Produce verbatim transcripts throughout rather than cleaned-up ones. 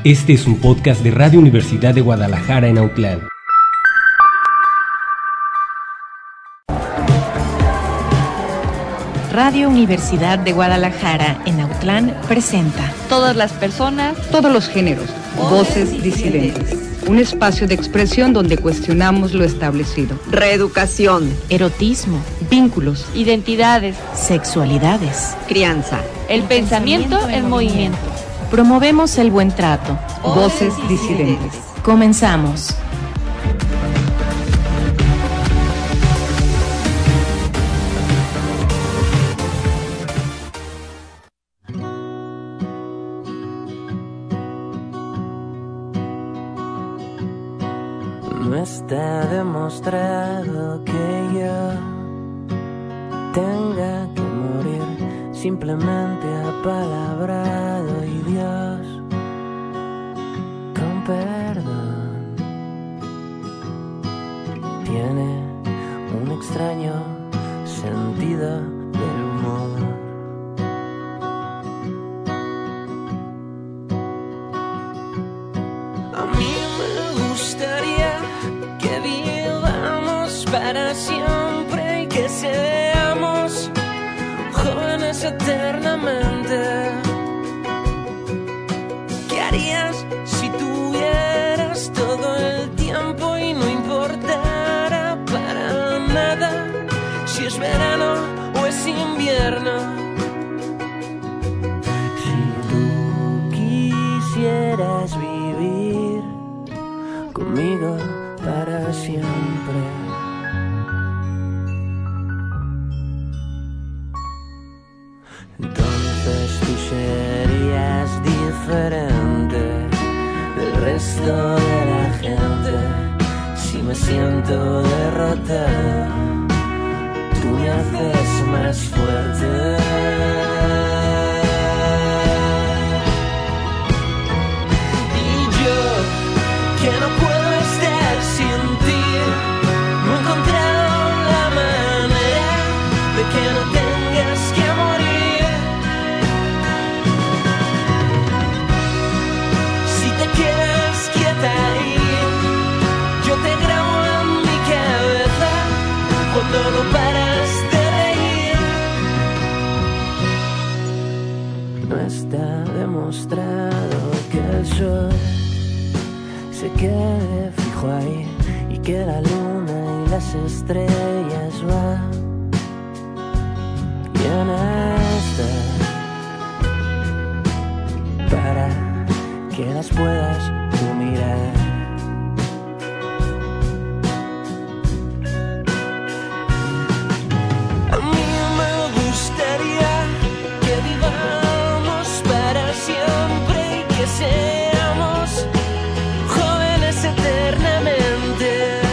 Este es un podcast de Radio Universidad de Guadalajara en Autlán. Radio Universidad de Guadalajara en Autlán presenta Todas las personas, todos los géneros, voces disidentes. Un espacio de expresión donde cuestionamos lo establecido. reeducación, erotismo, Vínculos, identidades, sexualidades, crianza, el pensamiento en movimiento. Promovemos el buen trato. voces disidentes. Comenzamos. No está demostrado que yo tenga que morir, simplemente apalabrado y Dios con perdón tiene un extraño sentido del humor. A mí me gustaría que vivamos para siempre y que seamos jóvenes eternamente. ¿Qué harías si tuvieras todo el tiempo y no importara para nada si es verano o es invierno? Si tú quisieras vivir conmigo para siempre, entonces tú serías diferente del resto de la gente. Si me siento derrotado, tú me haces más fuerte. Y yo, que no puedo estar sin ti, no he encontrado la manera de que no tengas que morir. Si te quedas quieta ahí, yo te grabo en mi cabeza cuando no paras de reír. No está demostrado que el sol se quede fijo ahí y que la luna y las estrellas van y en esta para que las puedas tú mirar. A mí me gustaría que vivamos para siempre y que seamos jóvenes eternamente.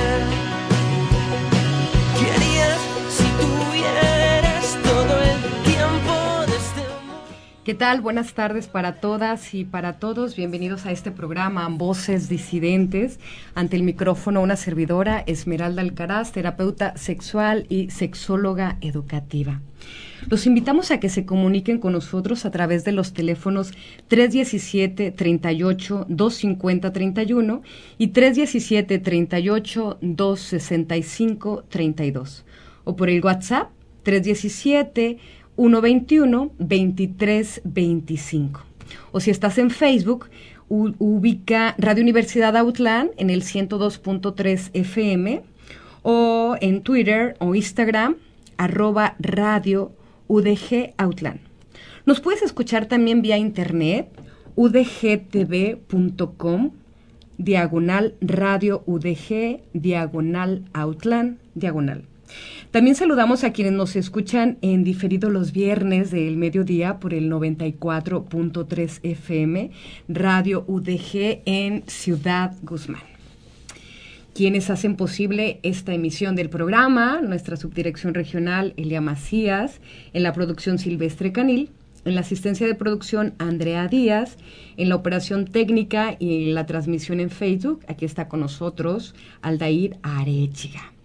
¿Qué harías si tuvieras todo el tiempo de este mundo? ¿Qué tal? Buenas tardes para todas y para todos. Bienvenidos a este programa Voces Disidentes. Ante el micrófono una servidora, Esmeralda Alcaraz, terapeuta sexual y sexóloga educativa. Los invitamos a que se comuniquen con nosotros a través de los teléfonos tres diecisiete, treinta y ocho, doscientos cincuenta, treinta y uno y tres diecisiete, treinta y ocho, doscientos sesenta y cinco, treinta y dos o por el WhatsApp tres diecisiete, ciento veintiuno, veintitrés veinticinco. O si estás en Facebook, u- ubica Radio Universidad Autlán en el ciento dos punto tres F M o en Twitter o Instagram arroba radio U D G Autlán. Nos puedes escuchar también vía internet udgtv.com diagonal radio UDG diagonal Autlán diagonal. También saludamos a quienes nos escuchan en diferido los viernes del mediodía por el noventa y cuatro punto tres F M Radio U D G en Ciudad Guzmán. Quienes hacen posible esta emisión del programa: nuestra subdirección regional Elia Macías, en la producción Silvestre Canil, en la asistencia de producción Andrea Díaz, en la operación técnica y en la transmisión en Facebook, aquí está con nosotros Aldair Arechiga.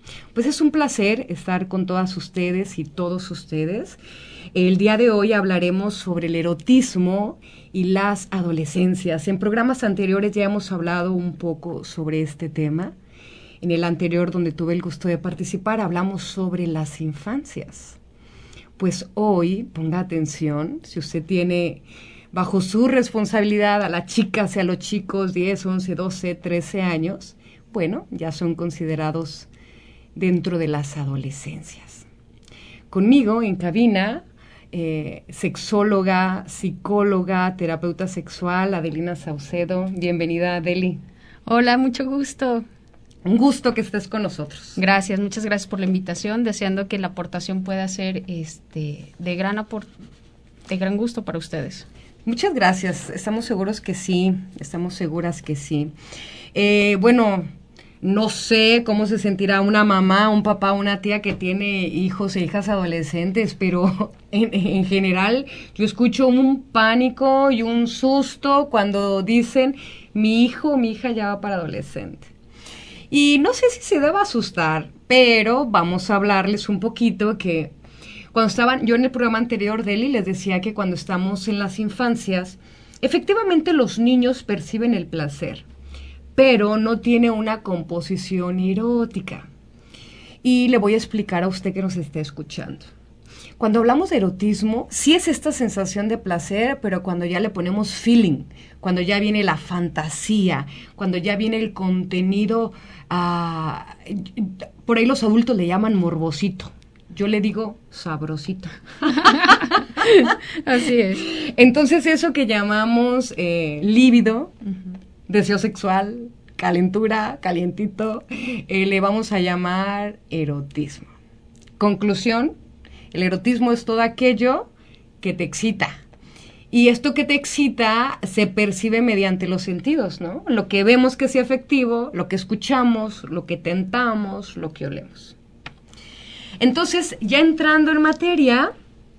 Pues es un placer estar con todas ustedes y todos ustedes. El día de hoy hablaremos sobre el erotismo y las adolescencias. En programas anteriores ya hemos hablado un poco sobre este tema. En el anterior, donde tuve el gusto de participar, hablamos sobre las infancias. Pues hoy, ponga atención, si usted tiene bajo su responsabilidad a las chicas y a los chicos diez, once, doce, trece años, bueno, ya son considerados dentro de las adolescencias. Conmigo en cabina, eh, sexóloga, psicóloga, terapeuta sexual, Adelina Saucedo. Bienvenida, Adeli. Hola, mucho gusto. Un gusto que estés con nosotros. Gracias, muchas gracias por la invitación, deseando que la aportación pueda ser este, de, gran aport de gran gusto para ustedes. Muchas gracias, estamos seguros que sí, estamos seguras que sí. Eh, bueno, no sé cómo se sentirá una mamá, un papá, una tía que tiene hijos e hijas adolescentes, pero en, en general yo escucho un pánico y un susto cuando dicen mi hijo o mi hija ya va para adolescente. Y no sé si se deba asustar, pero vamos a hablarles un poquito que cuando estaban, yo en el programa anterior, Deli, les decía que cuando estamos en las infancias, efectivamente los niños perciben el placer, pero no tiene una composición erótica. Y le voy a explicar a usted que nos esté escuchando. Cuando hablamos de erotismo, sí es esta sensación de placer, pero cuando ya le ponemos feeling, cuando ya viene la fantasía, cuando ya viene el contenido, uh, por ahí los adultos le llaman morbosito. Yo le digo sabrosito. Así es. Entonces eso que llamamos eh, líbido, uh-huh. deseo sexual, calentura, calientito, eh, le vamos a llamar erotismo. Conclusión, el erotismo es todo aquello que te excita. Y esto que te excita se percibe mediante los sentidos, ¿no? Lo que vemos que sea afectivo, lo que escuchamos, lo que tentamos, lo que olemos. Entonces, ya entrando en materia,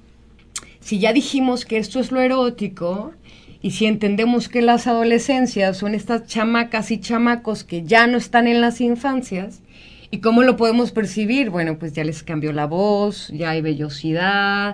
si ya dijimos que esto es lo erótico, y si entendemos que las adolescencias son estas chamacas y chamacos que ya no están en las infancias, ¿y cómo lo podemos percibir? Bueno, pues ya les cambió la voz, ya hay vellosidad,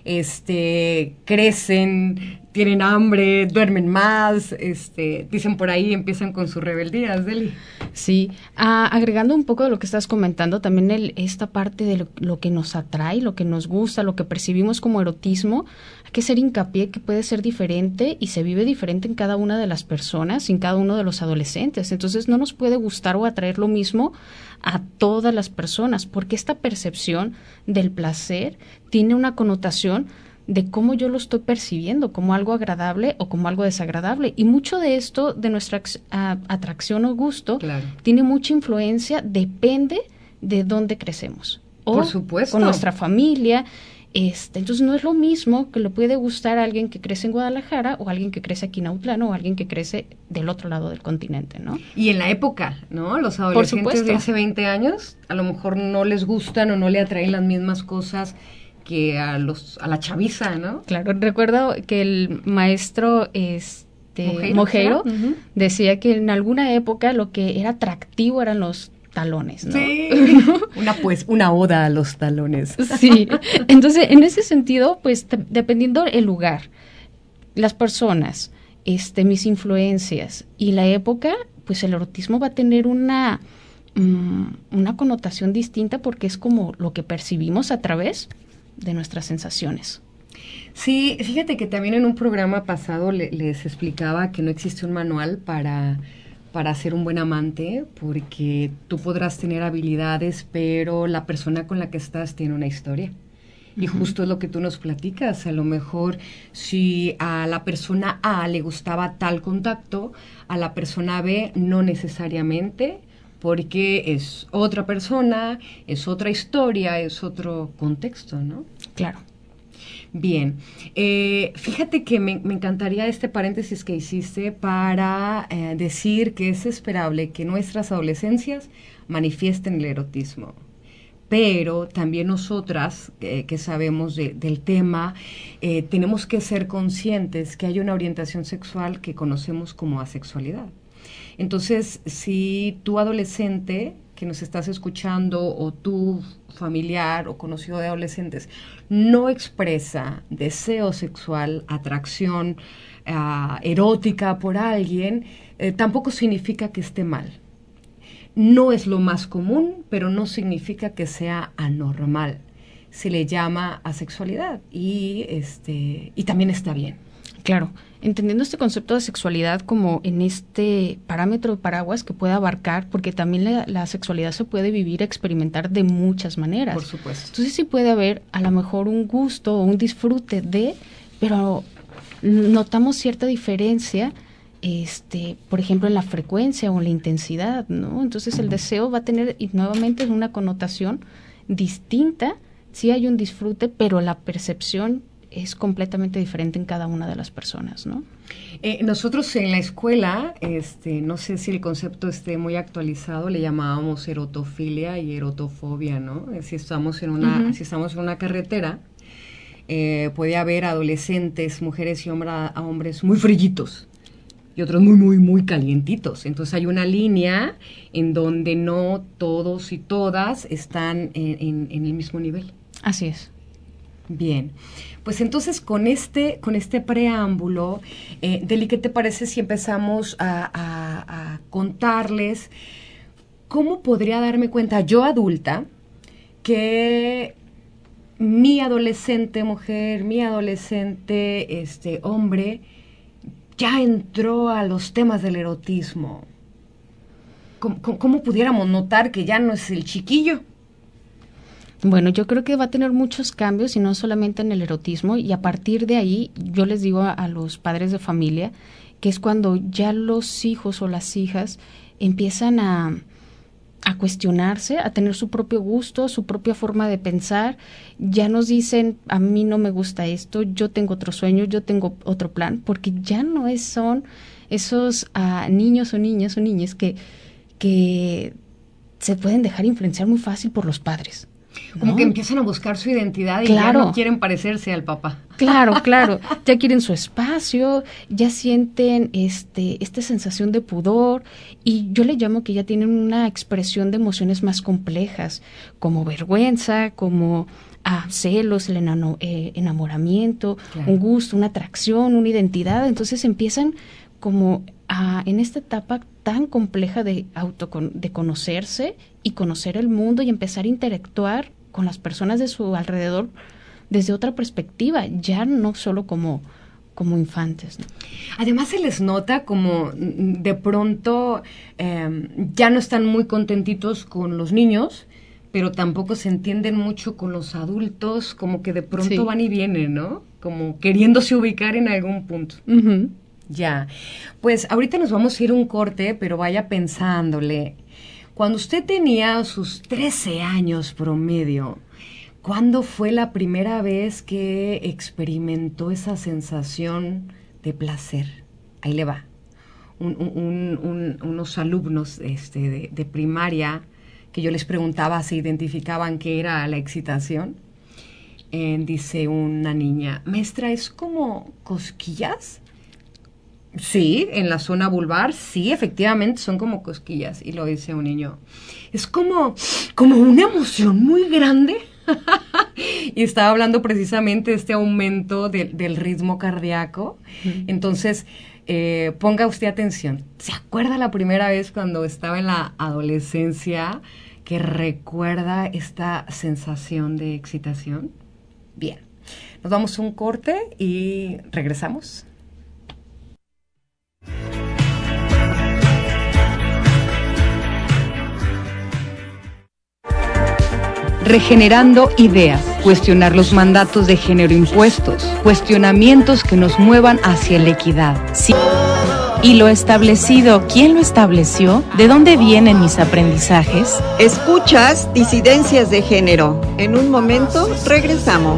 este, crecen, tienen hambre, duermen más, este, dicen por ahí, empiezan con sus rebeldías, Deli. Sí, ah, agregando un poco de lo que estás comentando, también el, esta parte de lo, lo que nos atrae, lo que nos gusta, lo que percibimos como erotismo, hay que hacer hincapié que puede ser diferente y se vive diferente en cada una de las personas, en cada uno de los adolescentes. Entonces no nos puede gustar o atraer lo mismo a todas las personas, porque esta percepción del placer tiene una connotación de cómo yo lo estoy percibiendo, como algo agradable o como algo desagradable. Y mucho de esto, de nuestra a, atracción o gusto, claro, tiene mucha influencia, depende de dónde crecemos. O por supuesto. Con nuestra familia. Este, entonces no es lo mismo que le puede gustar a alguien que crece en Guadalajara o a alguien que crece aquí en Autlán o a alguien que crece del otro lado del continente, ¿no? Y en la época, ¿no? Los adolescentes de hace veinte años a lo mejor no les gustan o no le atraen las mismas cosas que a los a la chaviza, ¿no? Claro, recuerdo que el maestro este Mojeiro, Mojeiro uh-huh. decía que en alguna época lo que era atractivo eran los talones, ¿no? Sí, una pues, una oda a los talones. Sí, entonces en ese sentido, pues te, dependiendo el lugar, las personas, este, mis influencias y la época, pues el erotismo va a tener una, um, una connotación distinta porque es como lo que percibimos a través de nuestras sensaciones. Sí, fíjate que también en un programa pasado le, les explicaba que no existe un manual para... para ser un buen amante, porque tú podrás tener habilidades, pero la persona con la que estás tiene una historia. Uh-huh. Y justo es lo que tú nos platicas. A lo mejor si a la persona A le gustaba tal contacto, a la persona B no necesariamente, porque es otra persona, es otra historia, es otro contexto, ¿no? Claro. Bien, eh, fíjate que me, me encantaría este paréntesis que hiciste para eh, decir que es esperable que nuestras adolescencias manifiesten el erotismo, pero también nosotras eh, que sabemos de, del tema, eh, tenemos que ser conscientes que hay una orientación sexual que conocemos como asexualidad. Entonces, si tu adolescente que nos estás escuchando o tu familiar o conocido de adolescentes no expresa deseo sexual, atracción uh, erótica por alguien, eh, tampoco significa que esté mal. No es lo más común, pero no significa que sea anormal. Se le llama asexualidad y, este, y también está bien. Claro, entendiendo este concepto de sexualidad como en este parámetro de paraguas que puede abarcar, porque también la, la sexualidad se puede vivir, experimentar de muchas maneras. Por supuesto. Entonces sí puede haber a lo mejor un gusto o un disfrute de, pero notamos cierta diferencia, este, por ejemplo, en la frecuencia o en la intensidad, ¿no? Entonces el deseo va a tener, y nuevamente, una connotación distinta. Sí hay un disfrute, pero la percepción es completamente diferente en cada una de las personas, ¿no? Eh, nosotros en la escuela, este, no sé si el concepto esté muy actualizado, le llamábamos erotofilia y erotofobia, ¿no? Si estamos en una, uh-huh. si estamos en una carretera, eh, puede haber adolescentes, mujeres y hombra, hombres muy frillitos y otros muy, muy, muy calientitos. Entonces hay una línea en donde no todos y todas están en, en, en el mismo nivel. Así es. Bien, pues entonces con este, con este preámbulo, eh, Deli, ¿qué te parece si empezamos a, a, a contarles cómo podría darme cuenta yo adulta que mi adolescente mujer, mi adolescente este, hombre, ya entró a los temas del erotismo? ¿Cómo, cómo, cómo pudiéramos notar que ya no es el chiquillo? Bueno, yo creo que va a tener muchos cambios y no solamente en el erotismo, y a partir de ahí yo les digo a, a los padres de familia que es cuando ya los hijos o las hijas empiezan a, a cuestionarse, a tener su propio gusto, su propia forma de pensar. Ya nos dicen, a mí no me gusta esto, yo tengo otro sueño, yo tengo otro plan, porque ya no es, son esos uh, niños o niñas o niñas que, que se pueden dejar influenciar muy fácil por los padres. Como ¿no? que empiezan a buscar su identidad y claro. ya no quieren parecerse al papá. Claro, claro. Ya quieren su espacio, ya sienten este esta sensación de pudor, y yo le llamo que ya tienen una expresión de emociones más complejas, como vergüenza, como ah, celos, el enano, eh, enamoramiento, claro. un gusto, una atracción, una identidad. Entonces empiezan como a, en esta etapa tan compleja de autocon- de conocerse y conocer el mundo y empezar a interactuar con las personas de su alrededor desde otra perspectiva, ya no solo como, como infantes, ¿no? Además se les nota como de pronto eh, ya no están muy contentitos con los niños, pero tampoco se entienden mucho con los adultos, como que de pronto sí. van y vienen, ¿no? Como queriéndose ubicar en algún punto. Uh-huh. Ya, pues ahorita nos vamos a ir a un corte, pero vaya pensándole. Cuando usted tenía sus trece años promedio, ¿cuándo fue la primera vez que experimentó esa sensación de placer? Ahí le va. Un, un, un, unos alumnos este, de, de primaria, que yo les preguntaba si identificaban qué era la excitación. Eh, dice una niña, maestra, ¿es como cosquillas? Sí, en la zona vulvar, sí, efectivamente son como cosquillas. Y lo dice un niño, es como, como una emoción muy grande. Y estaba hablando precisamente de este aumento de, del ritmo cardíaco. Uh-huh. Entonces, eh, ponga usted atención. ¿Se acuerda la primera vez cuando estaba en la adolescencia que recuerda esta sensación de excitación? Bien, nos vamos a un corte y regresamos. Regenerando ideas, cuestionar los mandatos de género impuestos, cuestionamientos que nos muevan hacia la equidad. Sí. ¿Y lo establecido, quién lo estableció? ¿De dónde vienen mis aprendizajes? Escuchas Disidencias de Género. En un momento regresamos.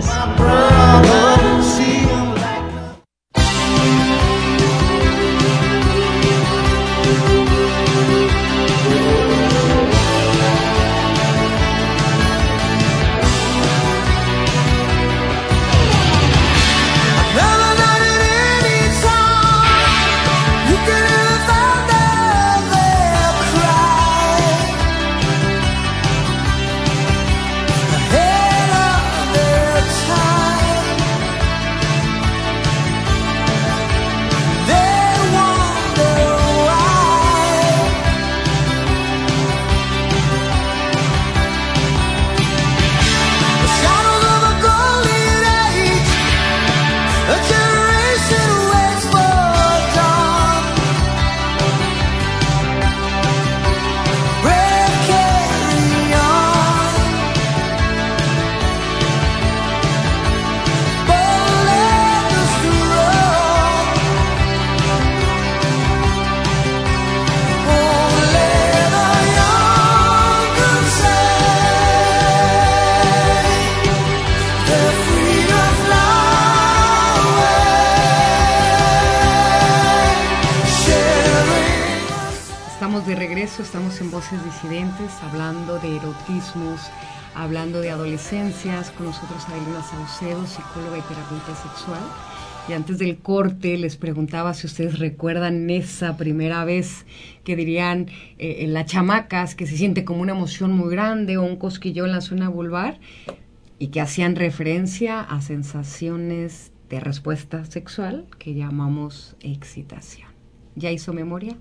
Another night in any song, you could have found out. estamos de regreso, estamos en Voces Disidentes, hablando de erotismos, hablando de adolescencias, con nosotros Adelina Saucedo, psicóloga y terapeuta sexual. Y antes del corte les preguntaba si ustedes recuerdan esa primera vez que dirían eh, en las chamacas, que se siente como una emoción muy grande o un cosquilleo en la zona vulvar, y que hacían referencia a sensaciones de respuesta sexual que llamamos excitación. ¿Ya hizo memoria?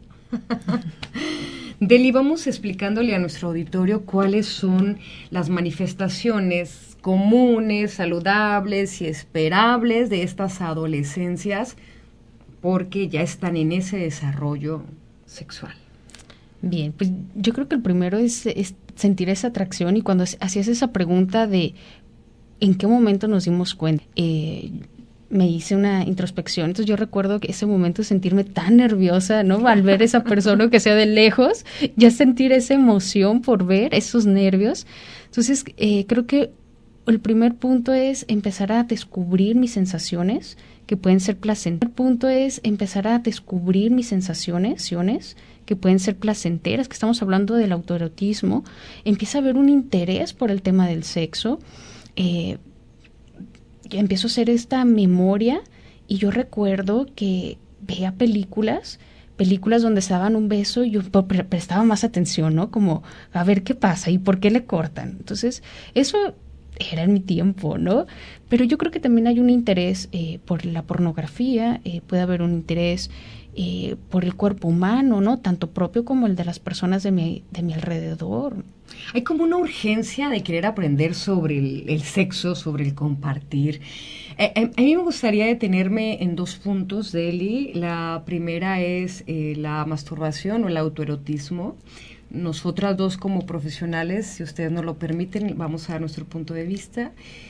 Deli, vamos explicándole a nuestro auditorio cuáles son las manifestaciones comunes, saludables y esperables de estas adolescencias, porque ya están en ese desarrollo sexual. Bien, pues yo creo que el primero es, es sentir esa atracción, y cuando hacías esa pregunta de ¿en qué momento nos dimos cuenta? Eh, me hice una introspección, entonces yo recuerdo que ese momento de sentirme tan nerviosa, ¿no? Al ver a esa persona que sea de lejos, ya sentir esa emoción por ver, esos nervios. Entonces eh, creo que el primer punto es empezar a descubrir mis sensaciones, que pueden ser placenteras. El punto es empezar a descubrir mis sensaciones, que pueden ser placenteras, que estamos hablando del autoerotismo. Empieza a haber un interés por el tema del sexo. Eh, empiezo a hacer esta memoria, y yo recuerdo que veía películas, películas donde se daban un beso y yo pre- prestaba más atención, ¿no? Como, a ver qué pasa y por qué le cortan. Entonces, eso era en mi tiempo, ¿no? Pero yo creo que también hay un interés eh, por la pornografía, eh, puede haber un interés eh, por el cuerpo humano, ¿no? Tanto propio como el de las personas de mi, de mi alrededor. Hay como una urgencia de querer aprender sobre el, el sexo, sobre el compartir. Eh, eh, a mí me gustaría detenerme en dos puntos, Deli. La primera es eh, la masturbación o el autoerotismo. Nosotras dos como profesionales, si ustedes nos lo permiten, vamos a dar nuestro punto de vista.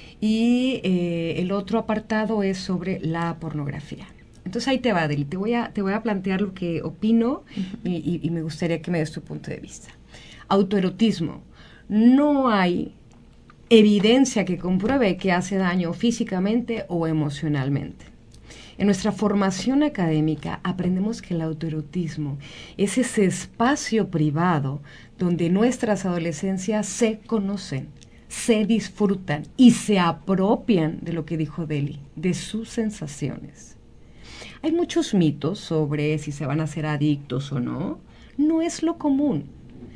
Y eh, el otro apartado es sobre la pornografía. Entonces ahí te va, Deli. Te voy a, te voy a plantear lo que opino uh-huh. y, y, y me gustaría que me des tu punto de vista. Autoerotismo. No hay evidencia que compruebe que hace daño físicamente o emocionalmente. En nuestra formación académica aprendemos que el autoerotismo es ese espacio privado donde nuestras adolescencias se conocen, se disfrutan y se apropian de lo que dijo Deli, de sus sensaciones. Hay muchos mitos sobre si se van a hacer adictos o no. No es lo común.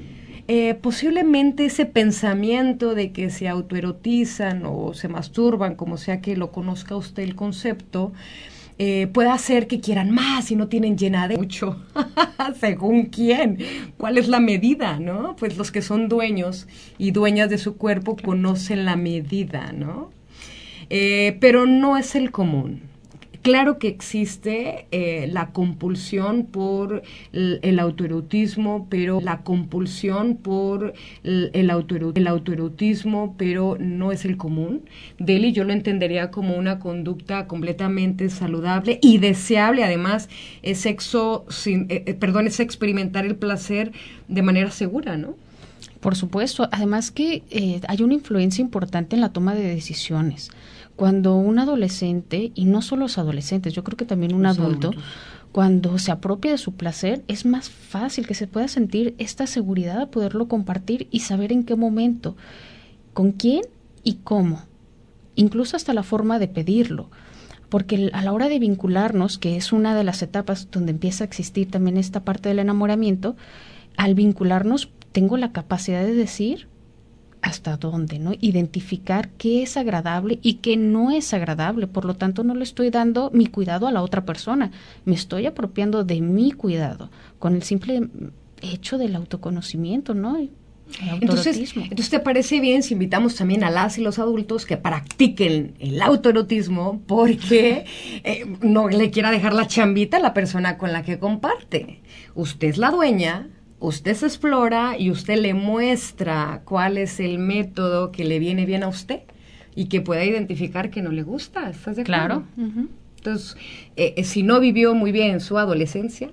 Eh, posiblemente ese pensamiento de que se autoerotizan o se masturban, como sea que lo conozca usted el concepto, eh, puede hacer que quieran más y no tienen llenadera mucho. ¿Según quién? ¿Cuál es la medida, no? Pues los que son dueños y dueñas de su cuerpo conocen la medida, ¿no? Eh, pero no es el común. Claro que existe eh, la compulsión por el, el autoerotismo, pero la compulsión por el, el, autoero, el autoerotismo, pero no es el común. Deli, yo lo entendería como una conducta completamente saludable y deseable. Además, es sexo, sin, eh, perdón, es experimentar el placer de manera segura, ¿no? Por supuesto. Además que eh, hay una influencia importante en la toma de decisiones. Cuando un adolescente, y no solo los adolescentes, yo creo que también un los adulto, adultos. Cuando se apropia de su placer, es más fácil que se pueda sentir esta seguridad de poderlo compartir y saber en qué momento, con quién y cómo, incluso hasta la forma de pedirlo. Porque a la hora de vincularnos, que es una de las etapas donde empieza a existir también esta parte del enamoramiento, al vincularnos tengo la capacidad de decir hasta dónde, ¿no? Identificar qué es agradable y qué no es agradable. Por lo tanto, no le estoy dando mi cuidado a la otra persona. Me estoy apropiando de mi cuidado con el simple hecho del autoconocimiento, ¿no? Entonces, entonces, ¿te parece bien si invitamos también a las y los adultos que practiquen el autoerotismo porque eh, no le quiera dejar la chambita a la persona con la que comparte? Usted es la dueña, usted se explora y usted le muestra cuál es el método que le viene bien a usted y que pueda identificar que no le gusta. ¿Estás de acuerdo? Claro. Uh-huh. Entonces, eh, si no vivió muy bien su adolescencia,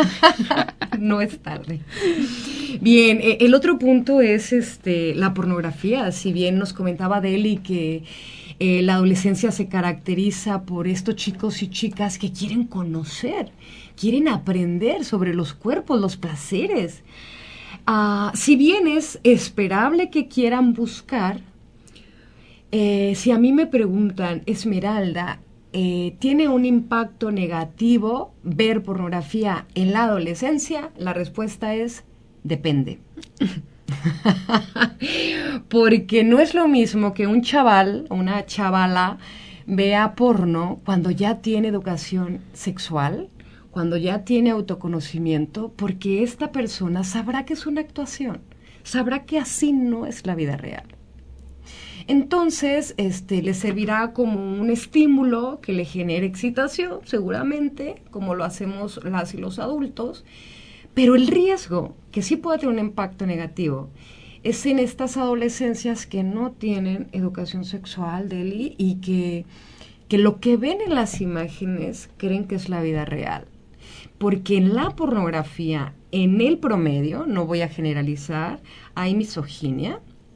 no es tarde. Bien, eh, el otro punto es este la pornografía. Si bien nos comentaba Deli que eh, la adolescencia se caracteriza por estos chicos y chicas que quieren conocer, quieren aprender sobre los cuerpos, los placeres. Uh, si bien es esperable que quieran buscar, eh, si a mí me preguntan, Esmeralda, eh, ¿tiene un impacto negativo ver pornografía en la adolescencia? La respuesta es, depende. Porque no es lo mismo que un chaval, una chavala, vea porno cuando ya tiene educación sexual, cuando ya tiene autoconocimiento, porque esta persona sabrá que es una actuación, sabrá que así no es la vida real. Entonces, este, le servirá como un estímulo que le genere excitación, seguramente, como lo hacemos las y los adultos, pero el riesgo, que sí puede tener un impacto negativo, es en estas adolescencias que no tienen educación sexual, Deli, y que, que lo que ven en las imágenes creen que es la vida real. Porque en la pornografía, en el promedio, no voy a generalizar, hay misoginia,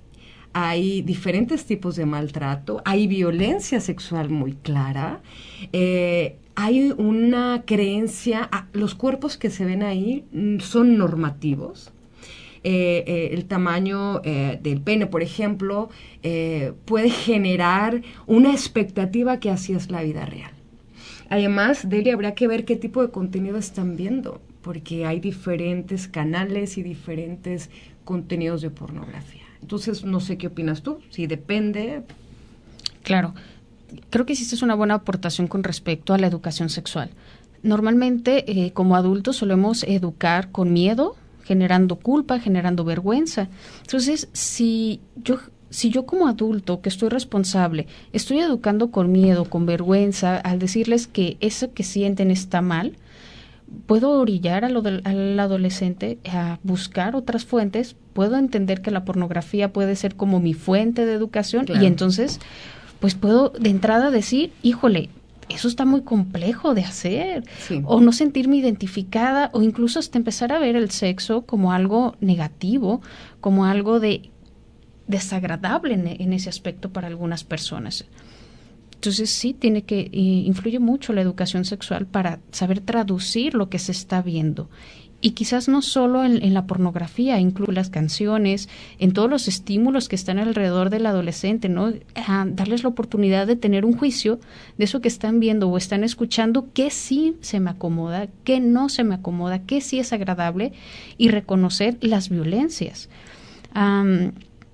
hay diferentes tipos de maltrato, hay violencia sexual muy clara, eh, hay una creencia, ah, los cuerpos que se ven ahí mm, son normativos. Eh, eh, el tamaño eh, del pene, por ejemplo, eh, puede generar una expectativa que así es la vida real. Además, Delia, habría que ver qué tipo de contenido están viendo, porque hay diferentes canales y diferentes contenidos de pornografía. Entonces, no sé qué opinas tú, si depende. Claro, creo que hiciste una buena aportación con respecto a la educación sexual. Normalmente, eh, como adultos, solemos educar con miedo, generando culpa, generando vergüenza. Entonces, si yo, si yo como adulto, que estoy responsable, estoy educando con miedo, con vergüenza, al decirles que eso que sienten está mal, puedo orillar a lo del, al adolescente a buscar otras fuentes, puedo entender que la pornografía puede ser como mi fuente de educación, claro. Y entonces, pues puedo de entrada decir, híjole, eso está muy complejo de hacer, sí. O no sentirme identificada, o incluso hasta empezar a ver el sexo como algo negativo, como algo de desagradable en, en ese aspecto para algunas personas. Entonces sí, tiene que eh, influye mucho la educación sexual para saber traducir lo que se está viendo. Y quizás no solo en, en la pornografía, incluso las canciones, en todos los estímulos que están alrededor del adolescente, ¿no? Ah, darles la oportunidad de tener un juicio de eso que están viendo o están escuchando, qué sí se me acomoda, qué no se me acomoda, qué sí es agradable, y reconocer las violencias. Um,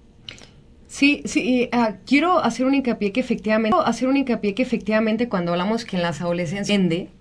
Sí, sí, uh, quiero hacer un hincapié que efectivamente, hacer un hincapié que efectivamente cuando hablamos que en las adolescencias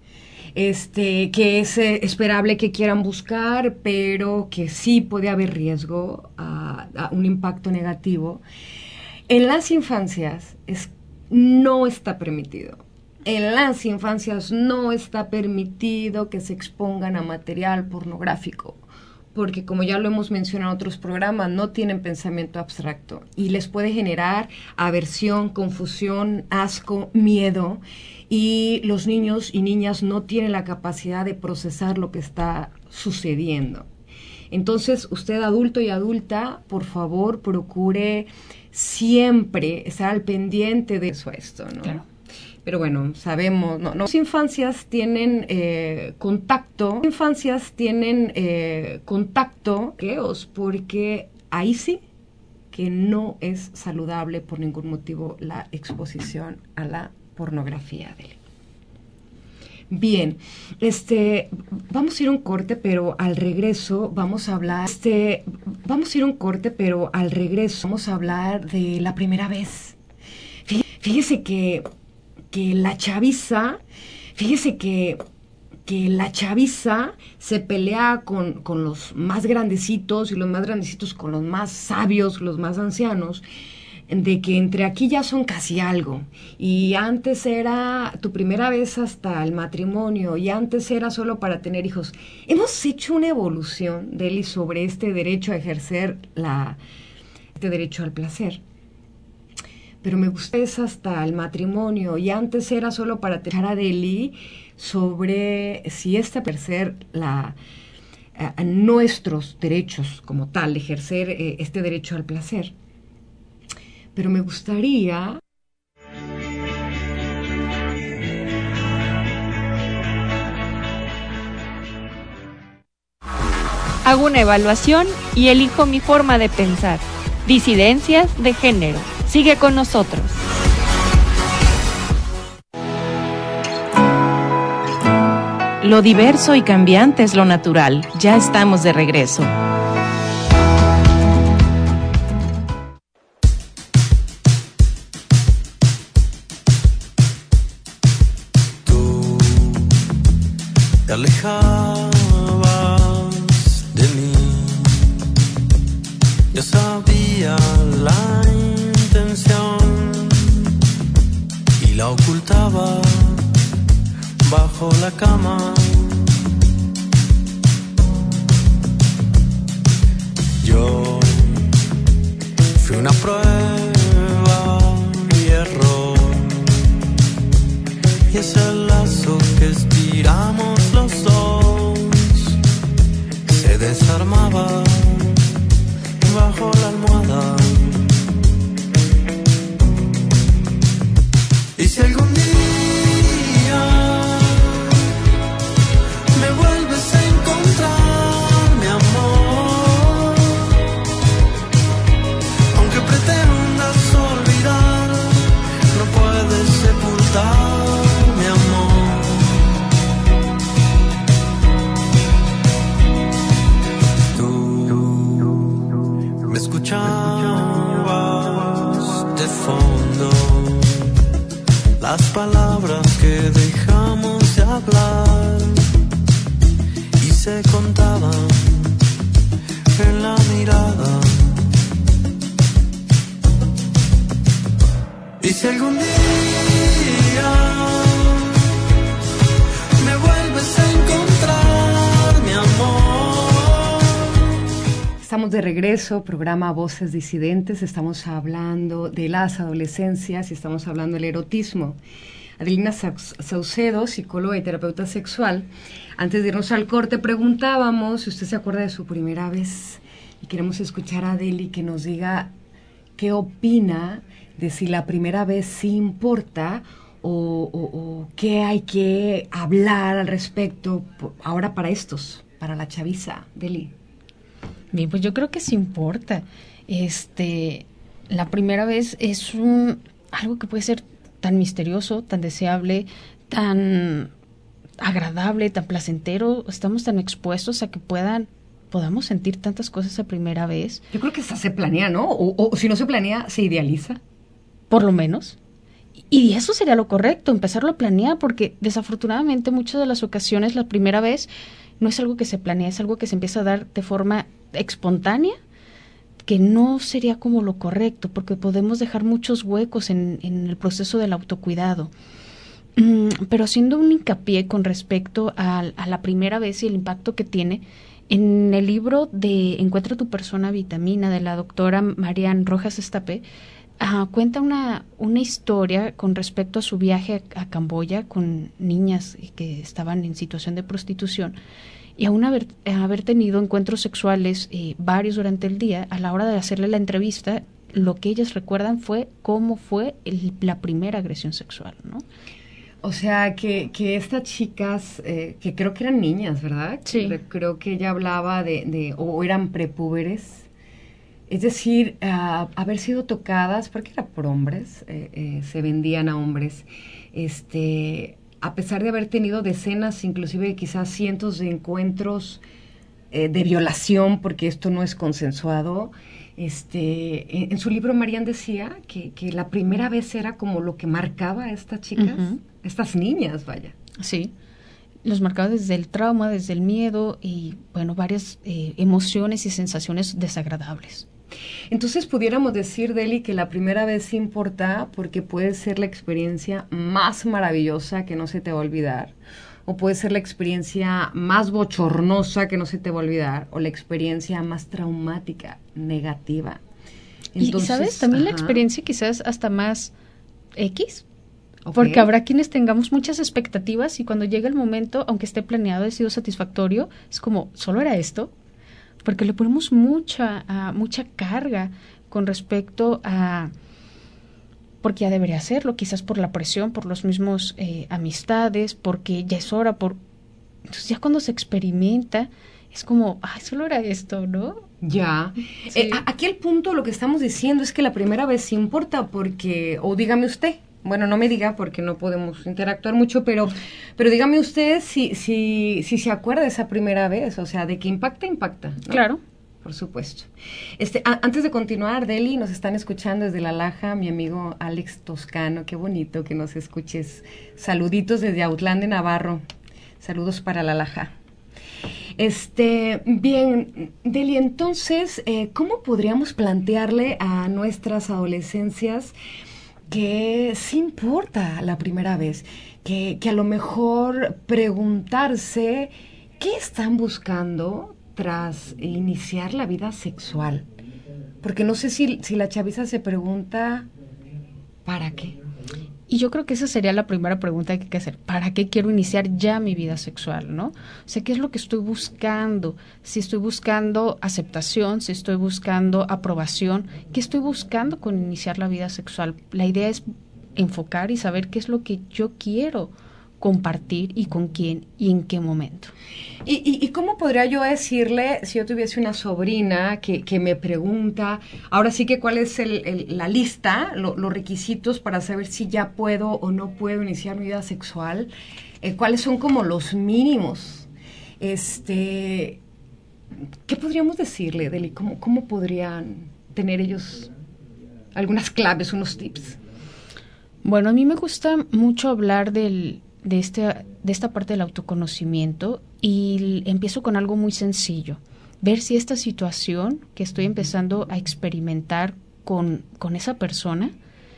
este, que es eh, esperable que quieran buscar, pero que sí puede haber riesgo a, a un impacto negativo. En las infancias es, no está permitido. En las infancias no está permitido que se expongan a material pornográfico, porque como ya lo hemos mencionado en otros programas, no tienen pensamiento abstracto y les puede generar aversión, confusión, asco, miedo, y los niños y niñas no tienen la capacidad de procesar lo que está sucediendo. Entonces, usted adulto y adulta, por favor, procure siempre estar al pendiente de eso, esto, ¿no? Claro. Pero bueno, sabemos, no, no. Las infancias tienen eh, contacto, infancias tienen eh, contacto, porque ahí sí que no es saludable por ningún motivo la exposición a la pornografía. Bien, este, vamos a ir a un corte, pero al regreso vamos a hablar, este, vamos a ir a un corte, pero al regreso vamos a hablar de la primera vez. Fíjese que que la chaviza, fíjese que, que la chaviza se pelea con, con los más grandecitos y los más grandecitos con los más sabios, los más ancianos, de que entre aquí ya son casi algo, y antes era tu primera vez hasta el matrimonio, y antes era solo para tener hijos. Hemos hecho una evolución, Deli, sobre este derecho a ejercer la, este derecho al placer. Pero me gusta es hasta el matrimonio, y antes era solo para tener a Deli sobre si este ejercer la, a, a nuestros derechos como tal, ejercer eh, este derecho al placer. Pero me gustaría... Hago una evaluación y elijo mi forma de pensar. Disidencias de género. Sigue con nosotros. Lo diverso y cambiante es lo natural. Ya estamos de regreso. Tú te alejabas de mí. Yo sabía la intención y la ocultaba bajo la cama. Yo fui una prueba y error, y ese lazo que estiramos los dos se desarmaba bajo la almohada. Y si algún día mi amor, tú me escuchabas de fondo, las palabras que dejamos de hablar y se contaban en la mirada. Y si algún día me vuelves a encontrar, mi amor. Estamos de regreso, programa Voces Disidentes. Estamos hablando de las adolescencias y estamos hablando del erotismo. Adelina Saucedo, psicóloga y terapeuta sexual. Antes de irnos al corte, preguntábamos si usted se acuerda de su primera vez. Y queremos escuchar a Adeli que nos diga qué opina de si la primera vez sí importa o, o, o qué hay que hablar al respecto ahora para estos, para la chaviza. Deli. Bien, pues yo creo que sí importa. Este, la primera vez es un algo que puede ser tan misterioso, tan deseable, tan agradable, tan placentero. Estamos tan expuestos a que puedan podamos sentir tantas cosas a primera vez. Yo creo que hasta se planea, ¿no? O, o si no se planea, se idealiza. Por lo menos. Y eso sería lo correcto, empezarlo a planear, porque desafortunadamente muchas de las ocasiones la primera vez no es algo que se planea, es algo que se empieza a dar de forma espontánea, que no sería como lo correcto, porque podemos dejar muchos huecos en, en el proceso del autocuidado. Mm, pero haciendo un hincapié con respecto a, a la primera vez y el impacto que tiene, en el libro de Encuentra tu persona vitamina de la doctora Marian Rojas Estapé, Uh, cuenta una, una historia con respecto a su viaje a, a Camboya con niñas que estaban en situación de prostitución, y aún haber, haber tenido encuentros sexuales eh, varios durante el día. A la hora de hacerle la entrevista, lo que ellas recuerdan fue cómo fue el, la primera agresión sexual, ¿no? O sea, que, que estas chicas, eh, que creo que eran niñas, ¿verdad? Sí. Creo que ella hablaba de, de o eran prepúberes. Es decir, uh, haber sido tocadas, porque era por hombres, eh, eh, se vendían a hombres, este, a pesar de haber tenido decenas, inclusive quizás cientos de encuentros eh, de violación, porque esto no es consensuado. Este, en, en su libro Marian decía que, que la primera vez era como lo que marcaba a estas chicas, uh-huh. estas niñas, vaya. Sí, los marcaba desde el trauma, desde el miedo y, bueno, varias eh, emociones y sensaciones desagradables. Entonces pudiéramos decir, Deli, que la primera vez sí importa porque puede ser la experiencia más maravillosa que no se te va a olvidar, o puede ser la experiencia más bochornosa que no se te va a olvidar, o la experiencia más traumática, negativa. Entonces, y, ¿sabes? También ajá. la experiencia quizás hasta más X, okay. porque habrá quienes tengamos muchas expectativas y cuando llega el momento, aunque esté planeado, ha sido satisfactorio, es como, ¿solo era esto? Porque le ponemos mucha, uh, mucha carga con respecto a, porque ya debería hacerlo, quizás por la presión, por los mismos eh, amistades, porque ya es hora, por entonces ya cuando se experimenta es como, ay, solo era esto, ¿no? Ya. Sí. Eh, aquí el punto, lo que estamos diciendo es que la primera vez sí importa porque, o dígame usted, bueno, no me diga porque no podemos interactuar mucho, pero, pero dígame usted si, si, si se acuerda de esa primera vez, o sea, de que impacta, impacta, ¿no? Claro. Por supuesto. Este, a, antes de continuar, Deli, nos están escuchando desde La Laja, mi amigo Alex Toscano, qué bonito que nos escuches. Saluditos desde Autlán de Navarro. Saludos para La Laja. Este, bien, Deli, entonces, eh, ¿cómo podríamos plantearle a nuestras adolescencias que sí importa la primera vez? Que, que a lo mejor preguntarse qué están buscando tras iniciar la vida sexual. Porque no sé si, si la chaviza se pregunta, ¿para qué? Y yo creo que esa sería la primera pregunta que hay que hacer. ¿Para qué quiero iniciar ya mi vida sexual, no? O sea, ¿qué es lo que estoy buscando? Si estoy buscando aceptación, si estoy buscando aprobación, ¿qué estoy buscando con iniciar la vida sexual? La idea es enfocar y saber qué es lo que yo quiero compartir y con quién y en qué momento. ¿Y, y, y cómo podría yo decirle, si yo tuviese una sobrina que, que me pregunta, ahora sí que cuál es el, el, la lista, lo, los requisitos para saber si ya puedo o no puedo iniciar mi vida sexual? Eh, ¿Cuáles son como los mínimos? Este, ¿qué podríamos decirle, Deli? ¿Cómo, cómo podrían tener ellos algunas claves, unos tips? Bueno, a mí me gusta mucho hablar del de este de esta parte del autoconocimiento y empiezo con algo muy sencillo, ver si esta situación que estoy empezando a experimentar con, con esa persona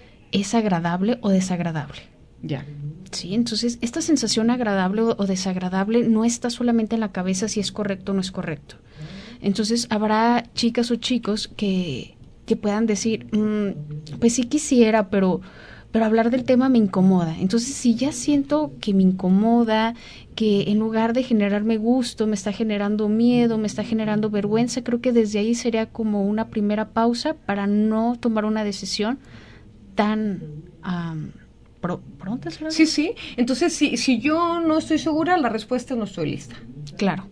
es agradable o desagradable. Ya. Sí, entonces esta sensación agradable o, o desagradable no está solamente en la cabeza si es correcto o no es correcto. Entonces habrá chicas o chicos que, que puedan decir, mmm, pues sí quisiera, pero pero hablar del tema me incomoda. Entonces, si ya siento que me incomoda, que en lugar de generarme gusto, me está generando miedo, me está generando vergüenza, creo que desde ahí sería como una primera pausa para no tomar una decisión tan um, pro, pronta. ¿Sabes? Sí, sí. Entonces, si, si yo no estoy segura, la respuesta es no estoy lista. Claro.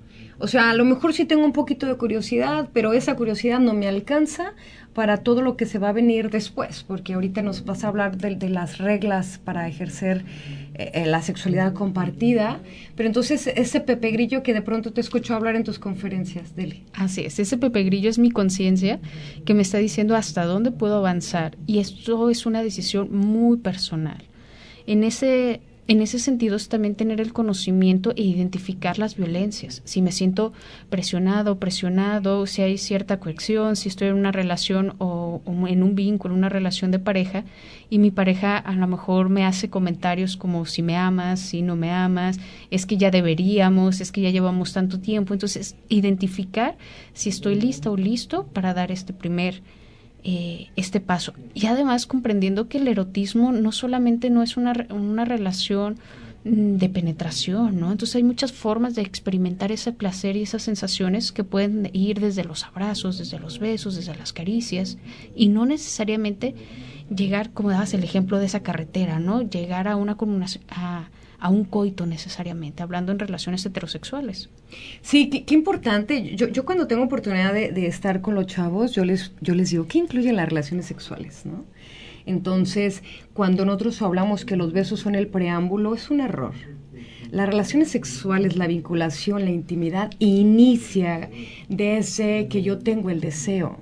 O sea, a lo mejor sí tengo un poquito de curiosidad, pero esa curiosidad no me alcanza para todo lo que se va a venir después, porque ahorita nos vas a hablar de, de las reglas para ejercer eh, la sexualidad compartida, pero entonces ese Pepe Grillo que de pronto te escucho hablar en tus conferencias, Deli. Así es, ese Pepe Grillo es mi conciencia que me está diciendo hasta dónde puedo avanzar, y esto es una decisión muy personal. En ese En ese sentido es también tener el conocimiento e identificar las violencias. Si me siento presionado, presionado, si hay cierta coerción, si estoy en una relación o, o en un vínculo, una relación de pareja, y mi pareja a lo mejor me hace comentarios como si me amas, si no me amas, es que ya deberíamos, es que ya llevamos tanto tiempo. Entonces, identificar si estoy lista o listo para dar este primer Eh, este paso, y además comprendiendo que el erotismo no solamente no es una, una relación de penetración, ¿no? Entonces hay muchas formas de experimentar ese placer y esas sensaciones que pueden ir desde los abrazos, desde los besos, desde las caricias, y no necesariamente llegar, como dabas el ejemplo de esa carretera, ¿no? Llegar a una combinación, a a un coito necesariamente, hablando en relaciones heterosexuales. Sí, qué, qué importante. Yo, yo cuando tengo oportunidad de, de estar con los chavos, yo les, yo les digo, ¿qué incluyen las relaciones sexuales, no? Entonces, cuando nosotros hablamos que los besos son el preámbulo, es un error. Las relaciones sexuales, la vinculación, la intimidad, inicia desde que yo tengo el deseo.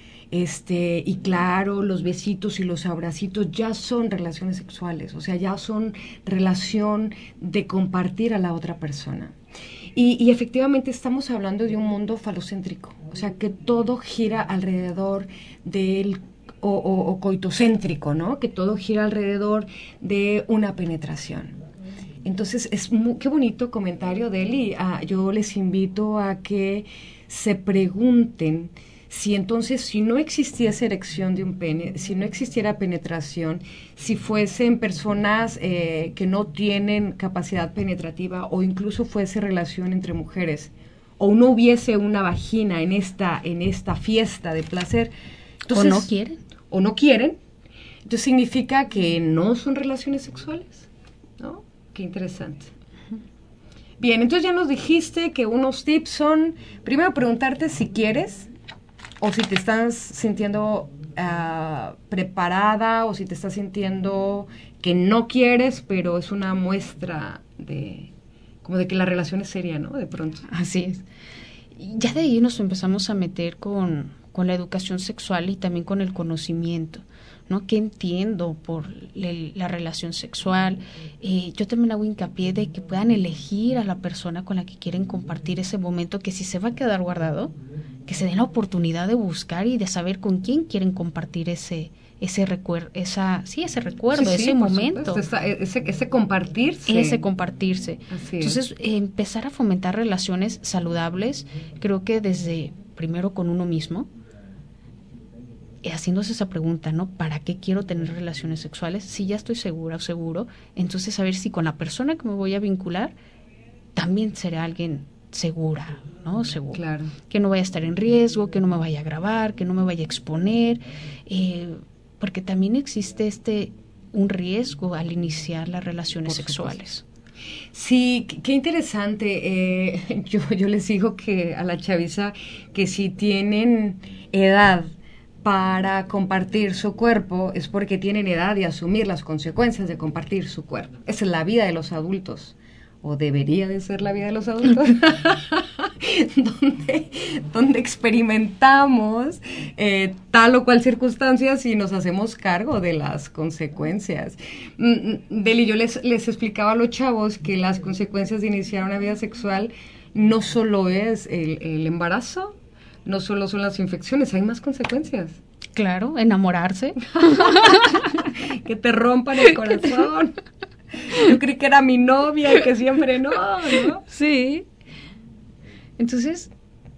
Este, y claro, los besitos y los abracitos ya son relaciones sexuales, o sea, ya son relación de compartir a la otra persona. Y, y efectivamente estamos hablando de un mundo falocéntrico, o sea, que todo gira alrededor del, o, o, o coitocéntrico, ¿no? Que todo gira alrededor de una penetración. Entonces, es muy, qué bonito comentario, Deli. Ah, yo les invito a que se pregunten si entonces, si no existiese erección de un pene, si no existiera penetración, si fuesen personas eh, que no tienen capacidad penetrativa o incluso fuese relación entre mujeres, o no hubiese una vagina en esta, en esta fiesta de placer. Entonces, o no quieren. O no quieren. Entonces significa que no son relaciones sexuales, ¿no? Qué interesante. Bien, entonces ya nos dijiste que unos tips son, primero preguntarte si quieres o si te estás sintiendo uh, preparada o si te estás sintiendo que no quieres, pero es una muestra de como de que la relación es seria, ¿no? De pronto. Así es. Y ya de ahí nos empezamos a meter con, con la educación sexual y también con el conocimiento, ¿no? ¿Qué entiendo por el, la relación sexual? Eh, yo también hago hincapié de que puedan elegir a la persona con la que quieren compartir ese momento, que si se va a quedar guardado, que se den la oportunidad de buscar y de saber con quién quieren compartir ese ese recuerdo, esa sí, ese recuerdo, sí, sí, ese momento. Esa, ese, ese compartirse. Ese compartirse. Así Entonces, es. eh, empezar a fomentar relaciones saludables, creo que desde primero con uno mismo, haciéndose esa pregunta, ¿no? ¿Para qué quiero tener relaciones sexuales? Si ya estoy segura o seguro, entonces saber si con la persona que me voy a vincular también será alguien segura, ¿no? Seguro. Claro. Que no vaya a estar en riesgo, que no me vaya a grabar, que no me vaya a exponer, eh, porque también existe este un riesgo al iniciar las relaciones Por sexuales. Supuesto. Sí, qué interesante. Eh, yo, yo les digo que a la chaviza que si tienen edad para compartir su cuerpo es porque tienen edad de asumir las consecuencias de compartir su cuerpo. Esa es la vida de los adultos, o debería de ser la vida de los adultos, donde, donde experimentamos eh, tal o cual circunstancias y nos hacemos cargo de las consecuencias. Deli, yo les, les explicaba a los chavos que las consecuencias de iniciar una vida sexual no solo es el, el embarazo, no solo son las infecciones, hay más consecuencias. Claro, enamorarse. Que te rompan el corazón. Yo creí que era mi novia y que siempre no, ¿no? Sí. Entonces...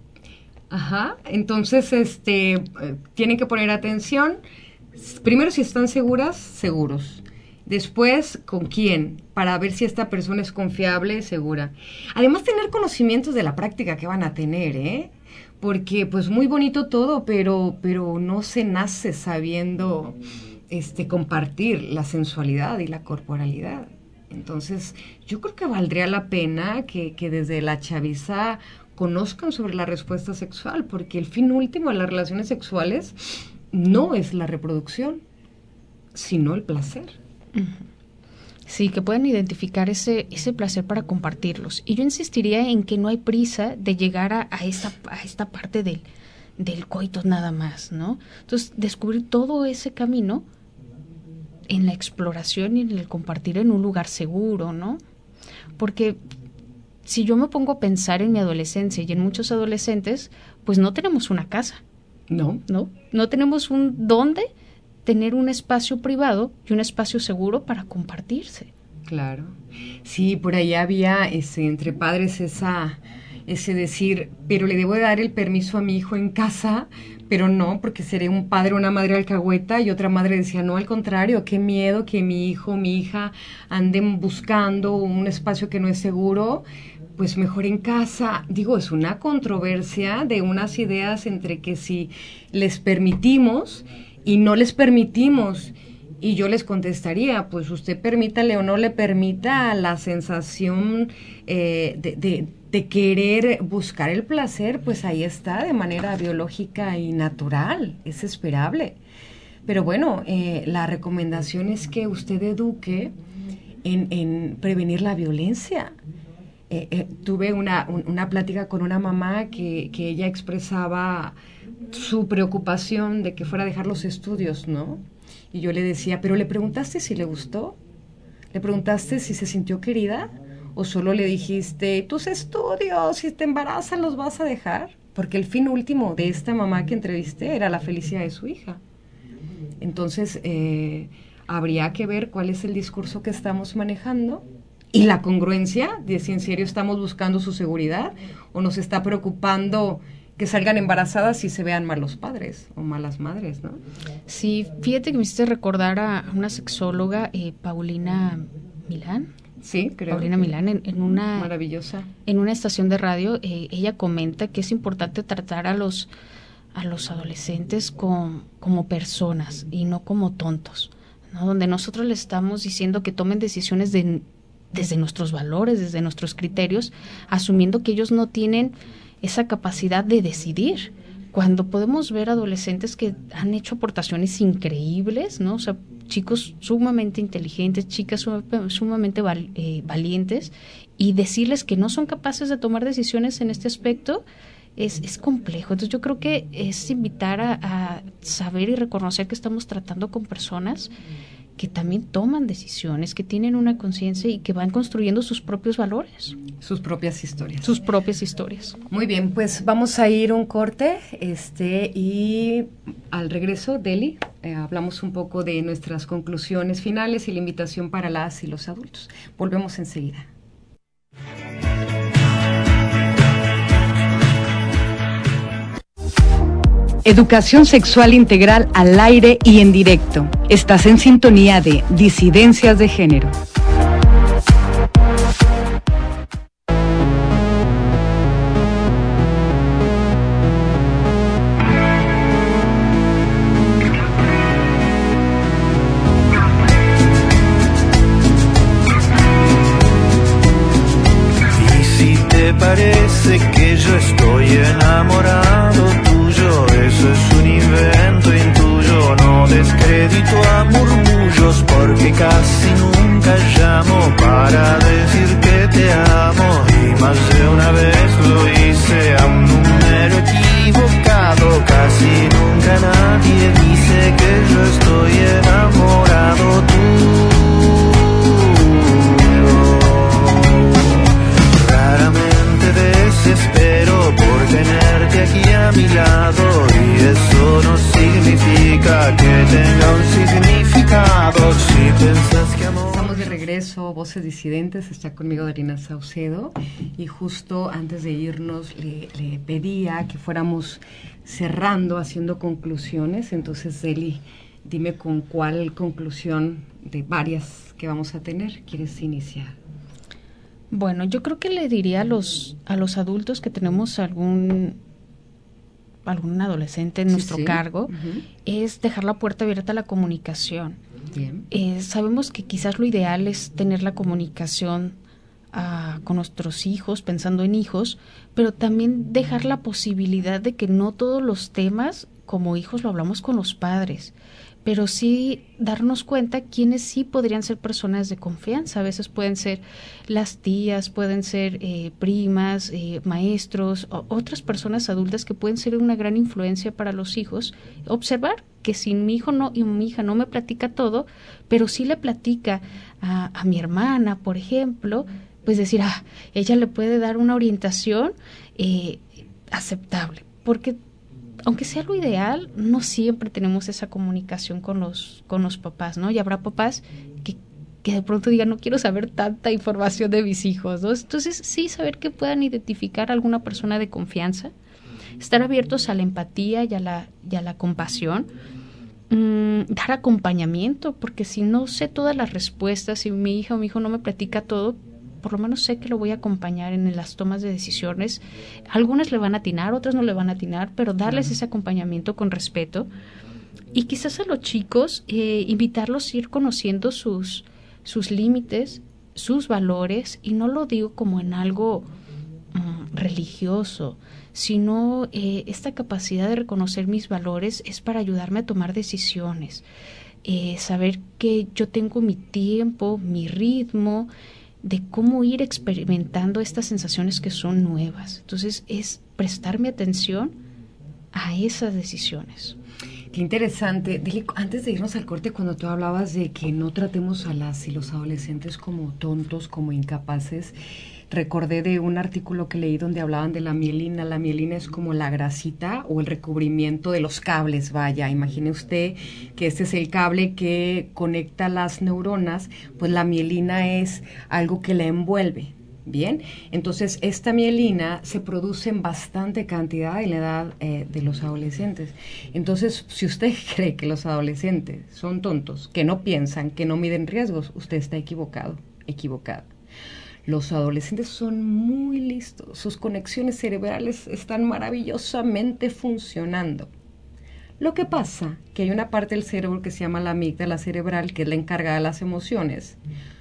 Ajá, entonces, este, eh, tienen que poner atención. Primero, si están seguras, seguros. Después, ¿con quién? Para ver si esta persona es confiable, segura. Además, tener conocimientos de la práctica que van a tener, ¿eh? Porque, pues, muy bonito todo, pero, pero no se nace sabiendo... Este, compartir la sensualidad y la corporalidad. Entonces, yo creo que valdría la pena que, que desde la chaviza conozcan sobre la respuesta sexual, porque el fin último de las relaciones sexuales no es la reproducción, sino el placer. Sí, que puedan identificar ese, ese placer para compartirlos. Y yo insistiría en que no hay prisa de llegar a, a, esta, a esta parte del, del coito nada más, ¿no? Entonces, descubrir todo ese camino en la exploración y en el compartir en un lugar seguro, ¿no? Porque si yo me pongo a pensar en mi adolescencia y en muchos adolescentes, pues no tenemos una casa. No. No, no tenemos un dónde tener un espacio privado y un espacio seguro para compartirse. Claro. Sí, por ahí había ese, entre padres esa... ese decir, pero le debo de dar el permiso a mi hijo en casa, pero no, porque seré un padre o una madre alcahueta, y otra madre decía, no, al contrario, qué miedo que mi hijo o mi hija anden buscando un espacio que no es seguro, pues mejor en casa. Digo, es una controversia de unas ideas entre que si les permitimos y no les permitimos. Y yo les contestaría, pues usted permítale o no le permita la sensación eh, de, de, de querer buscar el placer, pues ahí está, de manera biológica y natural, es esperable. Pero bueno, eh, la recomendación es que usted eduque en, en prevenir la violencia. Eh, eh, tuve una, un, una plática con una mamá que, que ella expresaba su preocupación de que fuera a dejar los estudios, ¿no? Y yo le decía, ¿pero le preguntaste si le gustó? ¿Le preguntaste si se sintió querida? ¿O solo le dijiste, tus estudios, si te embarazan, los vas a dejar? Porque el fin último de esta mamá que entrevisté era la felicidad de su hija. Entonces, eh, habría que ver cuál es el discurso que estamos manejando y la congruencia de si en serio estamos buscando su seguridad o nos está preocupando que salgan embarazadas y se vean malos padres o malas madres, ¿no? Sí, fíjate que me hiciste recordar a una sexóloga, eh, Paulina Milán. Sí, creo. Paulina Milán, en, en una... Maravillosa. En una estación de radio, eh, ella comenta que es importante tratar a los, a los adolescentes con, como personas y no como tontos, ¿no? Donde nosotros les estamos diciendo que tomen decisiones de desde nuestros valores, desde nuestros criterios, asumiendo que ellos no tienen esa capacidad de decidir. Cuando podemos ver adolescentes que han hecho aportaciones increíbles, ¿no? O sea, chicos sumamente inteligentes, chicas sum- sumamente val- eh, valientes, y decirles que no son capaces de tomar decisiones en este aspecto es, es complejo. Entonces yo creo que es invitar a, a saber y reconocer que estamos tratando con personas que también toman decisiones, que tienen una conciencia y que van construyendo sus propios valores. Sus propias historias. Sus propias historias. Muy bien, pues vamos a ir un corte este y al regreso, Deli, eh, hablamos un poco de nuestras conclusiones finales y la invitación para las y los adultos. Volvemos enseguida. Educación sexual integral al aire y en directo. Estás en sintonía de Disidencias de Género. Y si te parece que yo estoy enamorado tuyo, eso es un invento, intuyo, no descrédito a murmullos, porque casi nunca llamo para decir que te amo, y más de una vez lo hice a un número equivocado. Casi nunca nadie dice que yo estoy enamorado tuyo. Raramente desespero por tenerte aquí a mi lado, y eso no significa que tenga un significado. Si piensas que amor... Estamos de regreso, Voces Disidentes, está conmigo Darina Saucedo, y justo antes de irnos le, le pedía que fuéramos cerrando, haciendo conclusiones. Entonces, Deli, dime con cuál conclusión de varias que vamos a tener quieres iniciar. Bueno, yo creo que le diría a los a los adultos que tenemos algún algún adolescente en Sí, nuestro sí. cargo, Uh-huh. es dejar la puerta abierta a la comunicación. Bien. Eh, sabemos que quizás lo ideal es tener la comunicación ah, con nuestros hijos, pensando en hijos, pero también dejar la posibilidad de que no todos los temas como hijos lo hablamos con los padres, pero sí darnos cuenta quiénes sí podrían ser personas de confianza. A veces pueden ser las tías, pueden ser eh, primas, eh, maestros, o otras personas adultas que pueden ser una gran influencia para los hijos. Observar que si mi hijo no y mi hija no me platica todo, pero sí le platica a, a mi hermana, por ejemplo, pues decir, ah, ella le puede dar una orientación eh, aceptable, porque aunque sea lo ideal, no siempre tenemos esa comunicación con los con los papás, ¿no? Y habrá papás que, que de pronto digan, no quiero saber tanta información de mis hijos, ¿no? Entonces, sí, saber que puedan identificar a alguna persona de confianza, estar abiertos a la empatía y a la, y a la compasión, mmm, dar acompañamiento, porque si no sé todas las respuestas, si mi hija o mi hijo no me platica todo, por lo menos sé que lo voy a acompañar en las tomas de decisiones. Algunas le van a atinar, otras no le van a atinar, pero darles ese acompañamiento con respeto. Y quizás a los chicos, eh, invitarlos a ir conociendo sus, sus límites, sus valores, y no lo digo como en algo um, religioso, sino eh, esta capacidad de reconocer mis valores es para ayudarme a tomar decisiones, eh, saber que yo tengo mi tiempo, mi ritmo, de cómo ir experimentando estas sensaciones que son nuevas. Entonces, es prestarme atención a esas decisiones. Qué interesante. Dile, antes de irnos al corte, cuando tú hablabas de que no tratemos a las y los adolescentes como tontos, como incapaces, recordé de un artículo que leí donde hablaban de la mielina. La mielina es como la grasita o el recubrimiento de los cables, vaya. Imagine usted que este es el cable que conecta las neuronas, pues la mielina es algo que la envuelve. Bien, entonces esta mielina se produce en bastante cantidad en la edad eh, de los adolescentes. Entonces, si usted cree que los adolescentes son tontos, que no piensan, que no miden riesgos, usted está equivocado, equivocada. Los adolescentes son muy listos, sus conexiones cerebrales están maravillosamente funcionando. Lo que pasa que hay una parte del cerebro que se llama la amígdala cerebral, que es la encargada de las emociones.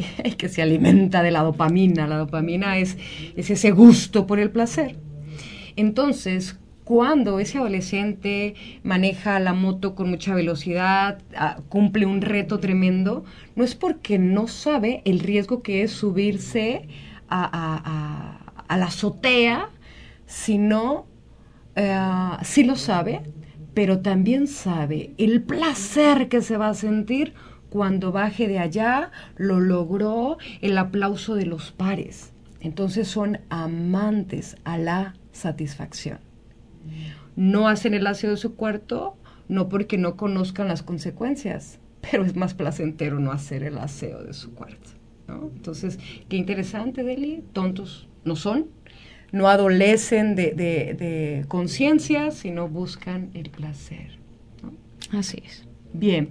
que se alimenta de la dopamina. La dopamina es, es ese gusto por el placer. Entonces, cuando ese adolescente maneja la moto con mucha velocidad, uh, cumple un reto tremendo, no es porque no sabe el riesgo que es subirse a, a, a, a la azotea, sino uh, sí lo sabe, pero también sabe el placer que se va a sentir cuando baje de allá, lo logró, el aplauso de los pares. Entonces son amantes a la satisfacción. No hacen el aseo de su cuarto, no porque no conozcan las consecuencias, pero es más placentero no hacer el aseo de su cuarto, ¿no? Entonces, qué interesante, Deli, tontos no son, no adolecen de, de, de conciencia, sino buscan el placer, ¿no? Así es. Bien.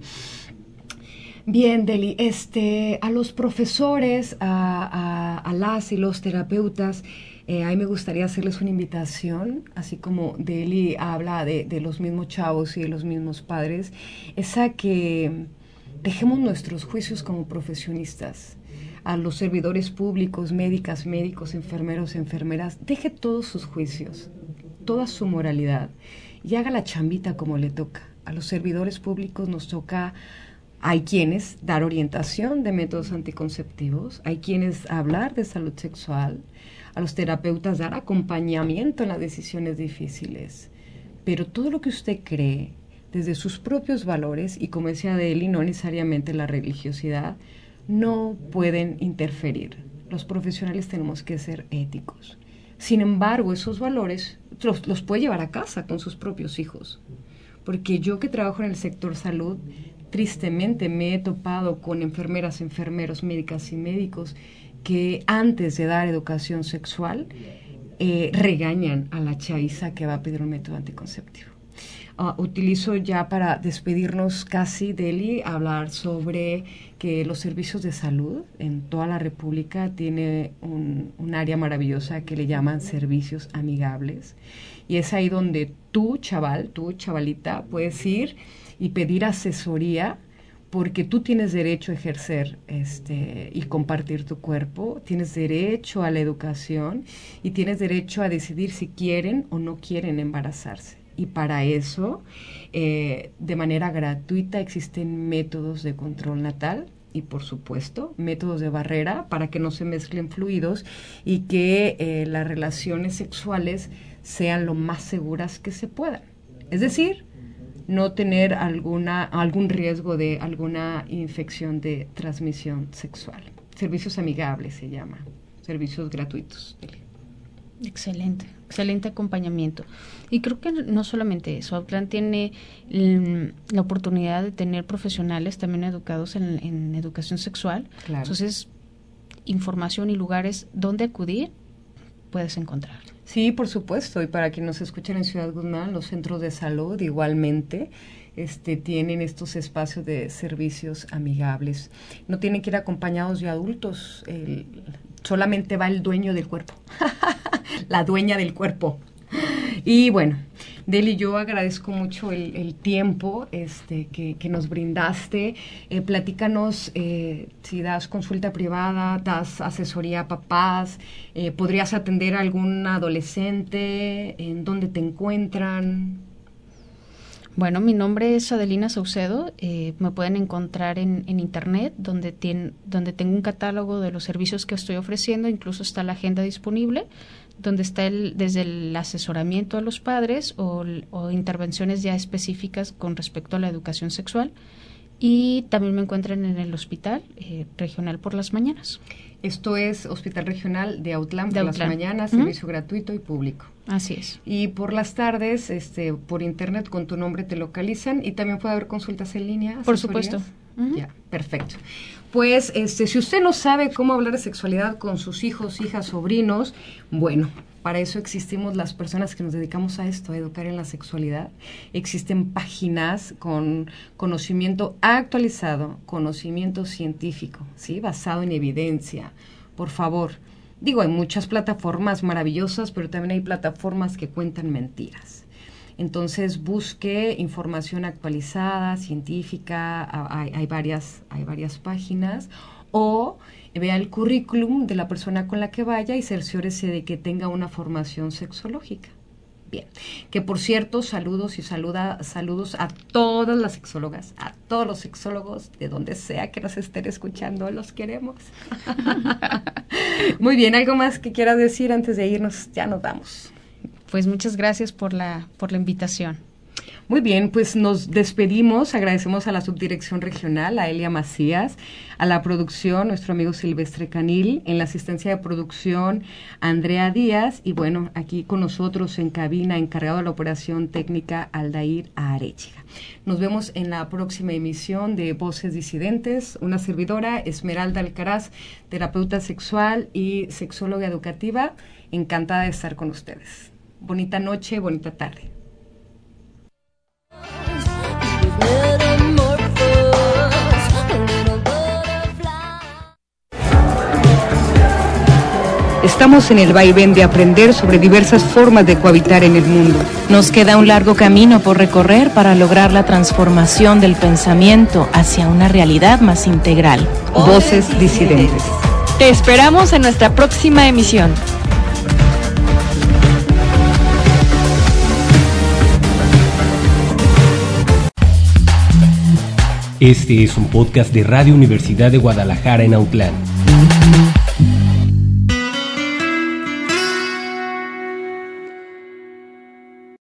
Bien, Deli, este, a los profesores, a, a, a las y los terapeutas, Eh, a mí me gustaría hacerles una invitación, así como Deli habla de, de los mismos chavos y de los mismos padres, es a que dejemos nuestros juicios como profesionistas. A los servidores públicos, médicas, médicos, enfermeros, enfermeras, deje todos sus juicios, toda su moralidad y haga la chambita como le toca. A los servidores públicos nos toca, hay quienes dar orientación de métodos anticonceptivos, hay quienes hablar de salud sexual, a los terapeutas dar acompañamiento en las decisiones difíciles. Pero todo lo que usted cree, desde sus propios valores, y como decía Deli, no necesariamente la religiosidad, no pueden interferir. Los profesionales tenemos que ser éticos. Sin embargo, esos valores los, los puede llevar a casa con sus propios hijos. Porque yo que trabajo en el sector salud, tristemente me he topado con enfermeras, enfermeros, médicas y médicos que antes de dar educación sexual eh, regañan a la chaviza que va a pedir un método anticonceptivo. Uh, utilizo ya para despedirnos casi, Deli, hablar sobre que los servicios de salud en toda la República tiene un, un área maravillosa que le llaman servicios amigables, y es ahí donde tú, chaval, tú, chavalita, puedes ir y pedir asesoría, porque tú tienes derecho a ejercer este, y compartir tu cuerpo, tienes derecho a la educación y tienes derecho a decidir si quieren o no quieren embarazarse. Y para eso, eh, de manera gratuita, existen métodos de control natal y, por supuesto, métodos de barrera para que no se mezclen fluidos y que eh, las relaciones sexuales sean lo más seguras que se puedan. Es decir, no tener alguna algún riesgo de alguna infección de transmisión sexual. Servicios amigables se llama, servicios gratuitos. Excelente, excelente acompañamiento. Y creo que no solamente eso, Autlán tiene l- la oportunidad de tener profesionales también educados en, en educación sexual. Claro. Entonces, información y lugares donde acudir puedes encontrar. Sí, por supuesto, y para quienes nos escuchan en Ciudad Guzmán, los centros de salud igualmente este, tienen estos espacios de servicios amigables. No tienen que ir acompañados de adultos, el, solamente va el dueño del cuerpo, la dueña del cuerpo. Y bueno, Deli, yo agradezco mucho el, el tiempo este, que, que nos brindaste. Eh, platícanos eh, si das consulta privada, das asesoría a papás, eh, podrías atender a algún adolescente, en dónde te encuentran. Bueno, mi nombre es Adelina Saucedo, eh, me pueden encontrar en, en internet, donde, tien, donde tengo un catálogo de los servicios que estoy ofreciendo, incluso está la agenda disponible, donde está el, desde el asesoramiento a los padres o, o intervenciones ya específicas con respecto a la educación sexual, y también me encuentran en el Hospital eh, Regional por las mañanas. Esto es Hospital Regional de Autlán por de las Autlán. mañanas, Uh-huh. servicio gratuito y público. Así es. Y por las tardes, este, por internet con tu nombre te localizan, y también puede haber consultas en línea. Por asesorías. supuesto. Uh-huh. Ya, perfecto. Pues, este, si usted no sabe cómo hablar de sexualidad con sus hijos, hijas, sobrinos, bueno, para eso existimos las personas que nos dedicamos a esto, a educar en la sexualidad. Existen páginas con conocimiento actualizado, conocimiento científico, ¿sí? Basado en evidencia. Por favor, digo, hay muchas plataformas maravillosas, pero también hay plataformas que cuentan mentiras. Entonces, busque información actualizada, científica, hay, hay, varias, hay varias páginas, o vea el currículum de la persona con la que vaya y cerciórese de que tenga una formación sexológica. Bien, que por cierto, saludos y saluda, saludos a todas las sexólogas, a todos los sexólogos, de donde sea que nos estén escuchando, los queremos. Muy bien, ¿algo más que quieras decir antes de irnos? Ya nos vamos. Pues muchas gracias por la, por la invitación. Muy bien, pues nos despedimos, agradecemos a la Subdirección Regional, a Elia Macías, a la producción, nuestro amigo Silvestre Canil, en la asistencia de producción, Andrea Díaz, y bueno, aquí con nosotros en cabina, encargado de la operación técnica, Aldair Arechiga. Nos vemos en la próxima emisión de Voces Disidentes, una servidora, Esmeralda Alcaraz, terapeuta sexual y sexóloga educativa, encantada de estar con ustedes. Bonita noche, bonita tarde. Estamos en el vaivén de aprender sobre diversas formas de cohabitar en el mundo. Nos queda un largo camino por recorrer para lograr la transformación del pensamiento hacia una realidad más integral. Voces Disidentes. Te esperamos en nuestra próxima emisión. Este es un podcast de Radio Universidad de Guadalajara en Autlán.